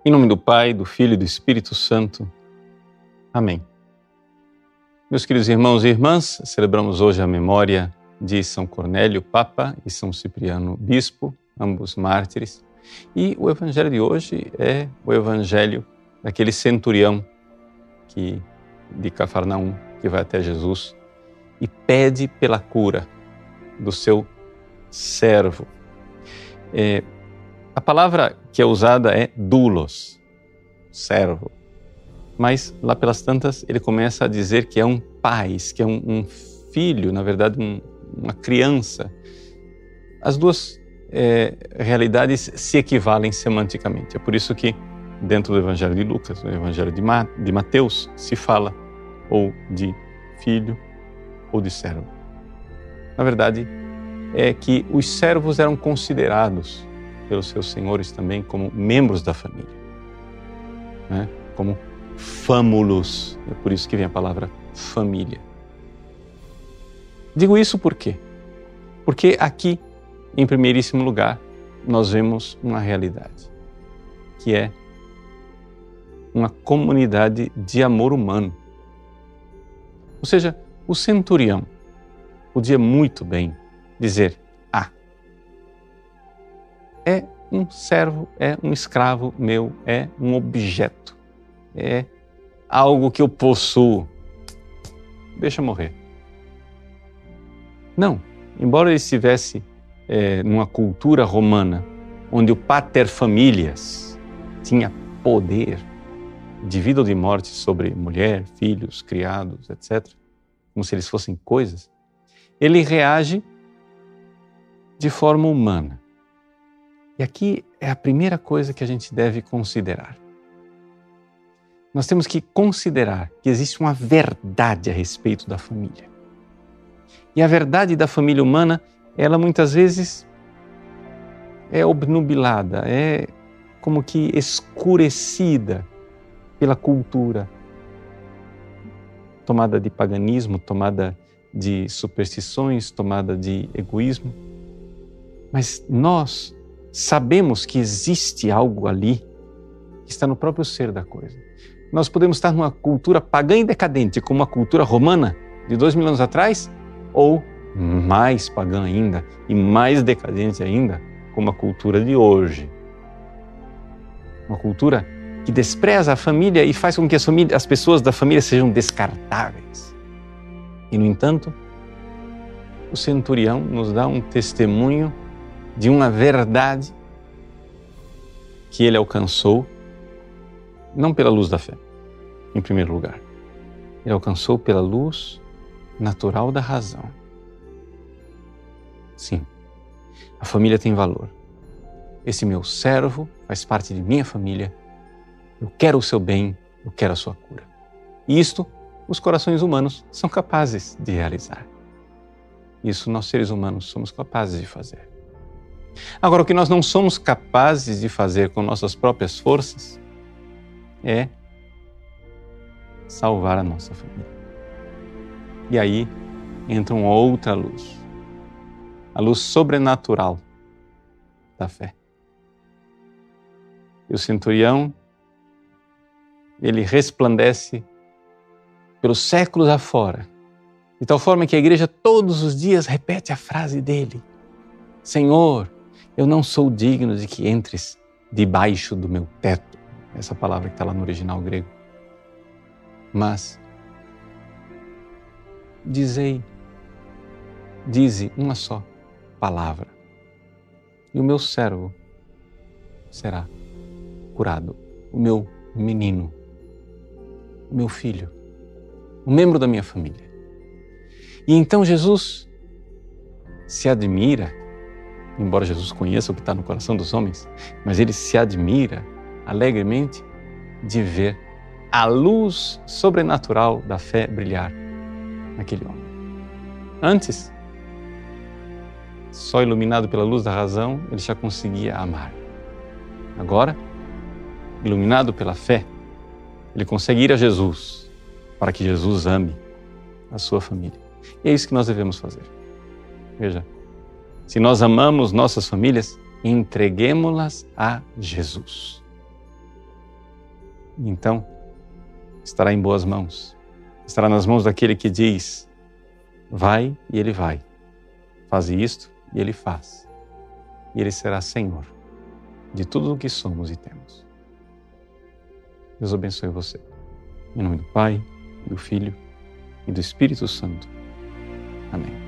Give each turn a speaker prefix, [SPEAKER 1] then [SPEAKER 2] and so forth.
[SPEAKER 1] Em nome do Pai, do Filho e do Espírito Santo. Amém. Meus queridos irmãos e irmãs, celebramos hoje a memória de São Cornélio, Papa, e São Cipriano, Bispo, ambos mártires. E o evangelho de hoje é o evangelho daquele centurião de Cafarnaum, que vai até Jesus e pede pela cura do seu servo. A palavra que é usada é doulos, servo. Mas lá pelas tantas ele começa a dizer que é um pais, que é um filho, na verdade uma criança. As duas realidades se equivalem semanticamente. É por isso que dentro do Evangelho de Lucas, no Evangelho de Mateus, se fala ou de filho ou de servo. Na verdade, é que os servos eram considerados pelos seus senhores também como membros da família, né? Como fâmulos, é por isso que vem a palavra família. Digo isso por quê? Porque aqui, em primeiríssimo lugar, nós vemos uma realidade, que é uma comunidade de amor humano. Ou seja, o centurião podia muito bem dizer: é um servo, é um escravo meu, é um objeto, é algo que eu possuo, deixa morrer. Não, embora ele estivesse numa cultura romana, onde o pater familias tinha poder de vida ou de morte sobre mulher, filhos, criados, etc., como se eles fossem coisas, ele reage de forma humana. E aqui é a primeira coisa que a gente deve considerar. Nós temos que considerar que existe uma verdade a respeito da família. E a verdade da família humana, ela muitas vezes é obnubilada, é como que escurecida pela cultura, tomada de paganismo, tomada de superstições, tomada de egoísmo. Mas nós sabemos que existe algo ali que está no próprio ser da coisa. Nós podemos estar numa cultura pagã e decadente, como a cultura romana de 2000 anos atrás, ou mais pagã ainda e mais decadente ainda, como a cultura de hoje. Uma cultura que despreza a família e faz com que as pessoas da família sejam descartáveis. E, no entanto, o centurião nos dá um testemunho de uma verdade que ele alcançou, não pela luz da fé, em primeiro lugar. Ele alcançou pela luz natural da razão. Sim, a família tem valor. Esse meu servo faz parte de minha família. Eu quero o seu bem, eu quero a sua cura. E isto, os corações humanos são capazes de realizar. Isso nós, seres humanos, somos capazes de fazer. Agora, o que nós não somos capazes de fazer com nossas próprias forças é salvar a nossa família. E aí entra uma outra luz, a luz sobrenatural da fé. E o centurião, ele resplandece pelos séculos afora, de tal forma que a igreja todos os dias repete a frase dele: Senhor, eu não sou digno de que entres debaixo do meu teto. Essa palavra que está lá no original grego. Mas, dize uma só palavra, e o meu servo será curado. O meu menino, o meu filho, um membro da minha família. E então Jesus se admira, embora Jesus conheça o que está no coração dos homens, mas ele se admira alegremente de ver a luz sobrenatural da fé brilhar naquele homem. Antes, só iluminado pela luz da razão, ele já conseguia amar. Agora, iluminado pela fé, ele consegue ir a Jesus para que Jesus ame a sua família. E é isso que nós devemos fazer. Veja, se nós amamos nossas famílias, entreguemo-las a Jesus. Então, estará em boas mãos. Estará nas mãos daquele que diz: vai, e ele vai. Faze isto, e ele faz. E ele será Senhor de tudo o que somos e temos. Deus abençoe você. Em nome do Pai, do Filho e do Espírito Santo. Amém.